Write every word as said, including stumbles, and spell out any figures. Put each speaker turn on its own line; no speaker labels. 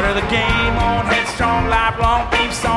of the game on Headstrong, lifelong theme song.